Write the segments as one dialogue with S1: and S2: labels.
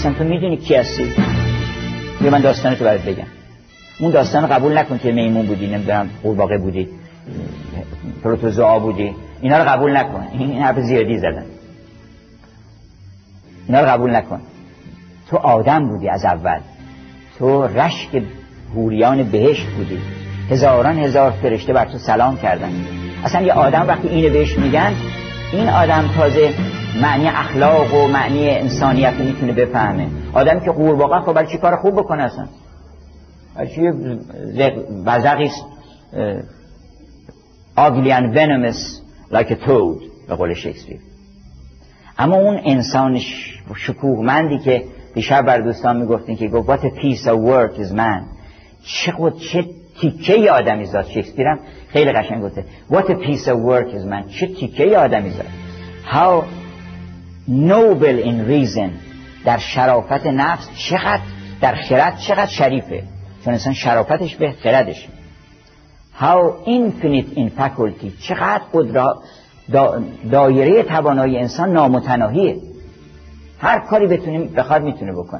S1: اصلا تو میدونی کی هستی؟ بیا من داستانتو برات بگم. اون داستانو قبول نکن که میمون بودی، نمیدونم قورباغه بودی، پروتوزوا بودی، اینا رو قبول نکن. این حرف زیادی زدن. اینا رو قبول نکن. تو آدم بودی از اول، تو رشک حوریان بهشت بودی، هزاران هزار فرشته بر تو سلام کردن. اصلا یه آدم وقتی اینو بهش میگن، این آدم تازه معنی اخلاق و معنی انسانیت رو میتونه بفهمه. آدمی که قورباغه خب برای چی کار خوب بکنه؟ اصلا برای چی وزغی ugly and venomous like a toad به قول شکسپیر. اما اون انسان شکوهمندی که دیشب بر دوستان میگفتین که گفت what a piece of work is man، چه تیکه آدمی زاد. شکسپیر هم خیلی قشنگ گفته what a piece of work is man، چه تیکه آدمی زاد. how noble in reason، در شرافت نفس چقدر، در خرد چقدر شریفه، چون انسان شرافتش به خردش. how infinite in faculty، چقدر دایره توانایی انسان نامتناهیه، هر کاری بخواد میتونه بکنه.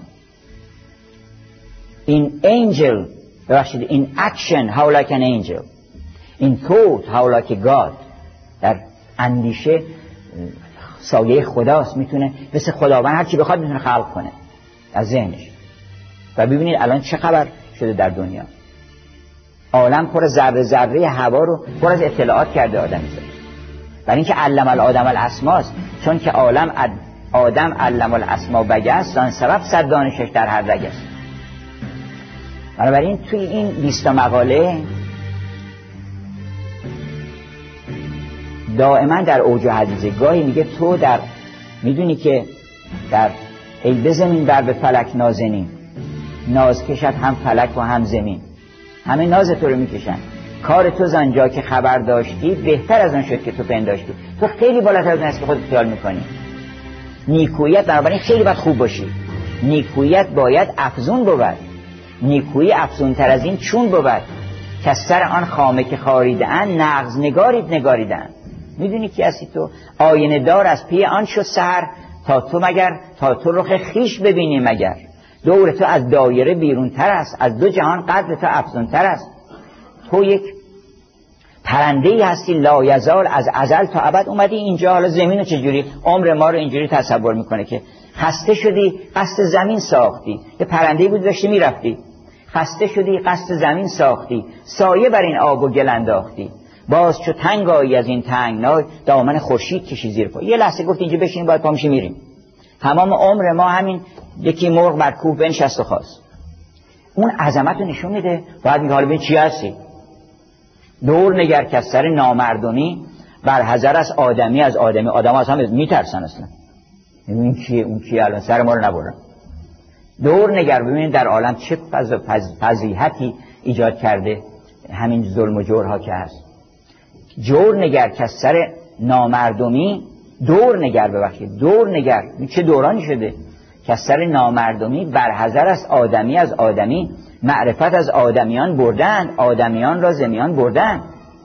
S1: in angel، ببخشید in action how like an angel، in thought how like a god، در اندیشه سایه خداست، میتونه مثل خداوند هر چی بخواد میتونه خلق کنه از ذهنش. و ببینید الان چه خبر شده در دنیا، عالم پر ذره ذره هوا رو پر از اطلاعات کرده آدمی زاد. برای اینکه علم الآدم الاسماست، چون که آدم علم الاسما بگست، آن سبب صد دانشش در هر رگ است. بنابراین توی این 20 مقاله دائما در اوج و حدیثه گاهی میگه تو در میدونی که در ای بزمین بر به فلک نازنین، ناز کشد هم فلک و هم زمین، همه ناز تو رو میکشن. کار تو زنجا که خبر داشتی، بهتر از اون شد که تو پنداشتی. تو خیلی بالاتر از اون هست که خودت خیال میکنی. نیکویت بنابراین خیلی باید خوب باشی. نیکویت باید افزون بود. نیکویی افزونتر از این چون بود که سر آن خامه که خاریدن، نغز نگاریدن. میدونی کی هستی تو؟ آینه دار از پی آن شد سحر، تا تو رخ خیش ببینی مگر. دور تو از دایره بیرون تر است، از دو جهان قدر تو افزون تر است. تو یک پرنده‌ای هستی لایزال، از ازل تا ابد اومدی اینجا. حالا زمین رو چجوری عمر ما رو اینجوری تصور میکنه که خسته شدی قصد زمین ساختی، یه پرنده‌ای بود داشتی میرفتی، خسته شدی قصد زمین ساختی، سایه بر این آب و گل انداختی، باز چو تنگ آیی از این تنگنای، دامن خورشید کشی زیر پا. یه لحظه گفت اینجا بشین، باید پامشی میریم. تمام عمر ما همین یکی مرغ بر کوه بنشست و خواست. اون عظمت رو نشون میده. باید میگه حالا ببین چی هستی. دور نگر که از سر نامردمی، بر حذر از آدمی از آدمی. آدم از هم میترسن اصلا. این کیه اون کیه، الان سر ما رو نبرن. دور نگر ببینید در عالم چه فضیحتی ایجاد کرده همین ظلم و جورها که هست. جور نگر که از سر نامردمی، دور نگر چه دورانی شده که از سر نامردمی، بر حذر از آدمی از آدمی، معرفت از آدمیان بردن، آدمیان را زمیان بردن.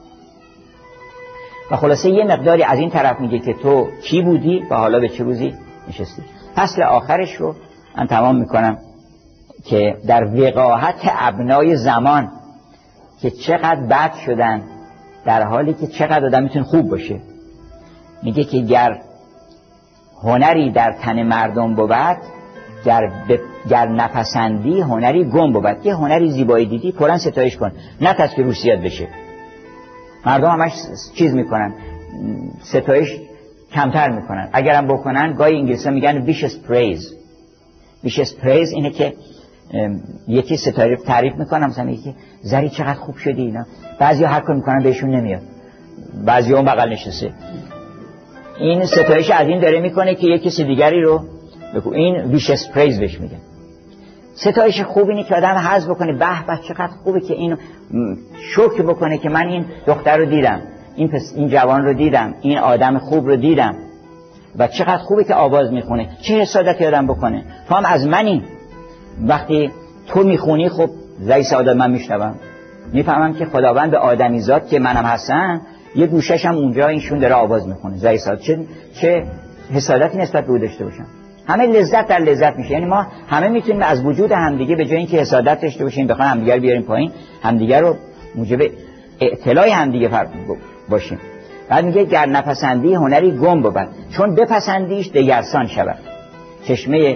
S1: و خلاصه یه مقداری از این طرف میگه که تو کی بودی و حالا به چه روزی نشستی. فصل آخرش رو من تمام میکنم که در وقاحت ابنای زمان که چقدر بد شدن، در حالی که چقدر آدم میتونه خوب باشه. میگه که گر هنری در تن مردم بود، گر نپسندی هنری گم بود. یه هنری زیبایی دیدی پرن ستایش کن، نه تاست که روش زیاد بشه. مردم همش چیز میکنن، ستایش کمتر میکنن. اگرم بکنن گاهی انگلیسی میگن vicious praise اینه که یکی ستایش تعریف میکنن، مثلا یکی زری چقدر خوب شدی اینا. بعضیا هر کار میکنن بهشون نمیاد، بعضیا اون بغل نشسته. این ستایش از این داره میکنه که یکی کسی دیگری رو بگو. این vicious praise بهش میگن. ستایش خوب اینه که آدم حظ بکنه، به به چقدر خوبه که اینو شکر بکنه که من این دختر رو دیدم، این جوان رو دیدم، این آدم خوب رو دیدم و چقدر خوبه که آواز میخونه. چه حسادتی آدم بکنه. تو هم از منی. وقتی تو میخونی خب زی سعادت من میشنوم، میفهمم که خداوند به آدمیزاد که منم هستم یه گوشش هم اونجا اینشون داره آواز میخونه. زی سعادت چه حسادتی نسبت به او داشته باشم. همه لذت در لذت میشه. یعنی ما همه میتونیم از وجود همدیگه به جای اینکه حسادت داشته باشیم بخوایم همدیگه رو بیاریم پایین، همدیگه رو موجب اعتلاع همدیگه باشیم. بعد میگه گر نپسندی هنری گم بود، چون بپسندیش دگرسان شود. چشمه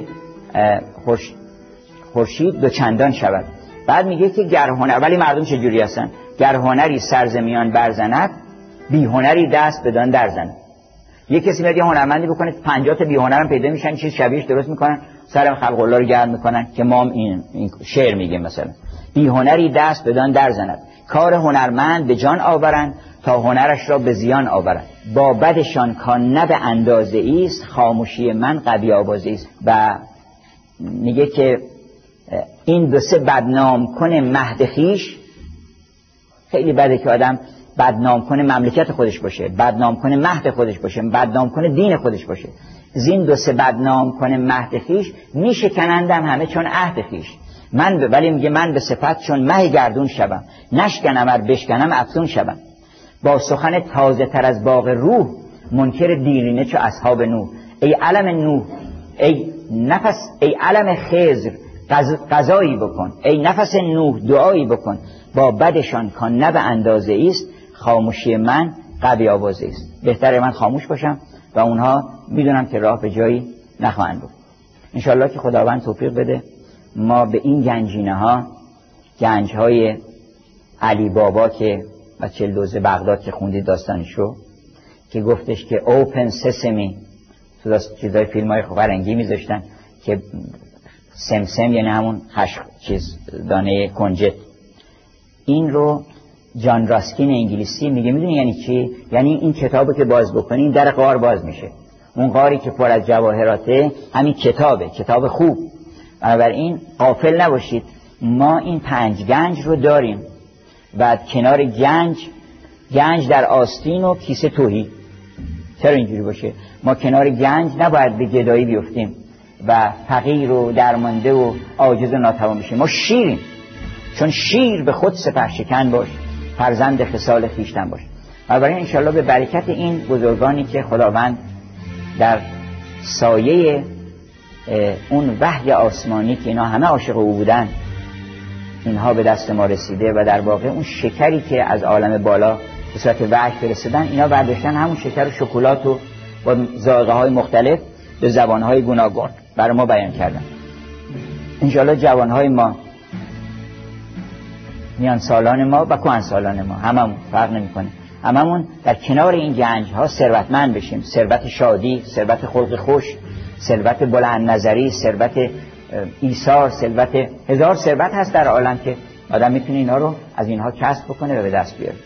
S1: خورشید دو چندان شود. بعد میگه که گر هنر، ولی مردم چجوری هستن؟ گر هنری سرزمیان برزند، بی هنری دست بدان در زند. یه کسی میاد یه هنرمندی بکنه 50 تا بی هنرم پیدا میشن، چیز شبیهش درست میکنن، سر خلق الله رو گرم میکنن که ما این شعر میگه مثلا بی هنری دست بدان در زند. کار هنرمند به جان آورند، تا هنرش را به زیان آورند. با بدشان کان نه به اندازه ایست، خاموشی من قوی آوازه ایست. و میگه که این دو سه بدنام کنه مهد خویش. خیلی بده که آدم بدنام کنه مملکت خودش باشه، بدنام کنه مهد خودش باشه، بدنام کنه دین خودش باشه. زین دو سه بدنام کنه مهد خویش، میشکنندم همه چون عهد خویش. ولی میگه من به صفت چون مه گردون شوم، نشکنم ار بشکنم افزون شوم. با سخن تازه تر از باغ روح، منکر دیرینه چو اصحاب نوح. ای علم نوح، ای نفس، ای علم خضر قضایی بکن، ای نفس نوح دعایی بکن. با بدشان کان نه به اندازه ایست، خاموشی من قوی آوازه است. بهتره من خاموش باشم و اونها میدونم که راه به جایی نخواهند برد. انشالله که خداوند توفیق بده ما به این گنجینه ها، گنج های علی بابا که و 42 بغداد که خوندید داستانشو، که گفتش که اوپن سسمی، تو چیزای فیلم های فرنگی میذاشتن که سمسم یعنی همون دانه کنجد. این رو جان راسکین انگلیسی میگه میدونی یعنی چی؟ یعنی این کتابو که باز بکنین در غار باز میشه. اون غاری که پر از جواهراته همین کتابه، کتاب خوب. بنابراین غافل نباشید، ما این 5 گنج رو داریم و کنار گنج در آستین و کیسه تهی. چرا اینجوری باشه؟ ما کنار گنج نباید به گدایی بیفتیم و فقیر و درمانده و عاجز و ناتوان بشیم. ما شیریم، چون شیر به خود سپه شکن باش، فرزند خصال خویشتن باش. بنابراین انشالله به برکت این بزرگانی که خداوند در سایه اون وحی آسمانی که اینا همه عاشق او بودن، اینها به دست ما رسیده و در واقع اون شکری که از عالم بالا به صورت وحی فرستادن، اینا برداشتن همون شکر و شکلات و با ذائقه های مختلف به زبانهای گوناگون برای ما بیان کردن. انشالله جوانهای ما، میان سالان ما و کهن سالان ما، هممون فرق نمی‌کنه، هممون در کنار این گنج ها ثروتمند بشیم. ثروت شادی، ثروت خلق خوش، ثروت بلند نظری، ثروت ایثار، ثروت هزار ثروت هست در عالم که آدم میتونه اینا رو از اینها کسب بکنه و به دست بیاره.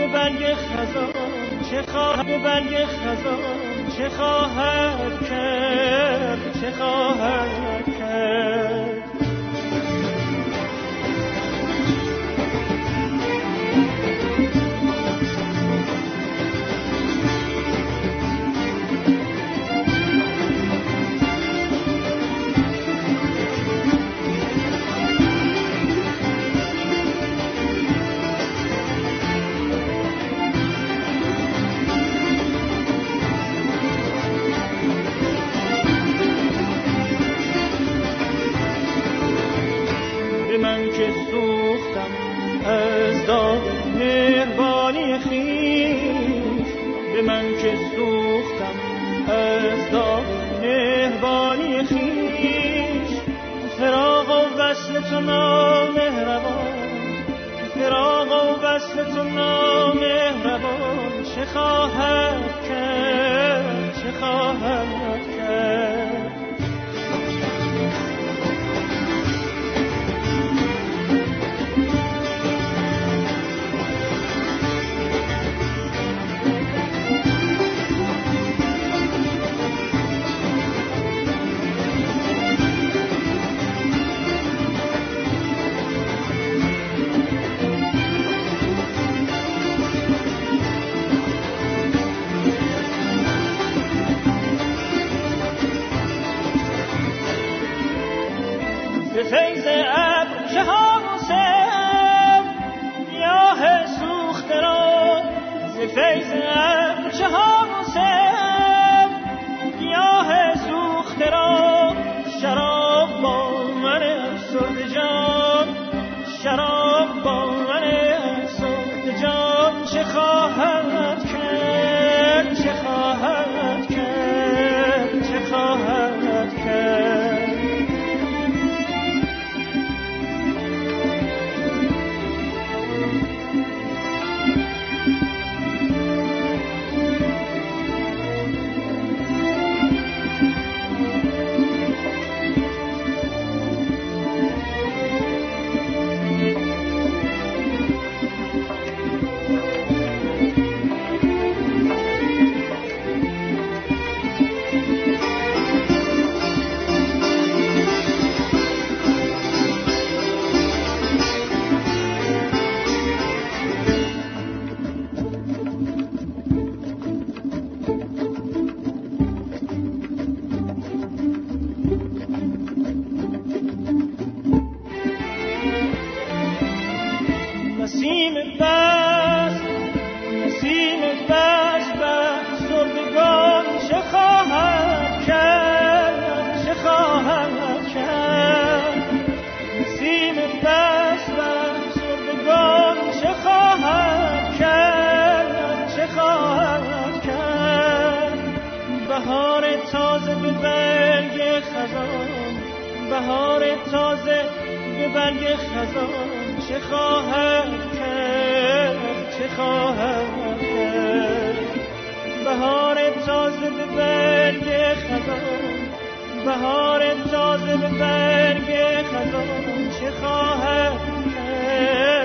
S2: برگ خزان چه خواهد، به برگ خزان چه خواهد کرد، چه خواهد کرد. من که سوختم از داغ مهربانی خویش، به من که سوختم از داغ مهربانی خویش، فراق و وصل تو نامهربان، فراق و وصل تو نامهربان چه خواهد کرد، چه خواهد کرد. فیض ابر شهاموسم گیاه سوخته را، ز فیض ابر شهاموسم گیاه سوخته را، شراب با من افسرده جان، شراب با من افسرده جان چه خواهد کرد، چه خواهد کرد، چه خواهد کرد. نسیم بس، نسیم بس بر سردگان چه خواهد کرد، چه خواهد کرد. نسیم بس بر سردگان چه خواهد کرد، چه خواهد کرد. بهار تازه به برگ خزان، بهار تازه به برگ خزان چه خواهد کرد، چه خواهد کرد. بهار تازه به برگ خزان، بهار تازه به برگ خزان چه خواهد کرد.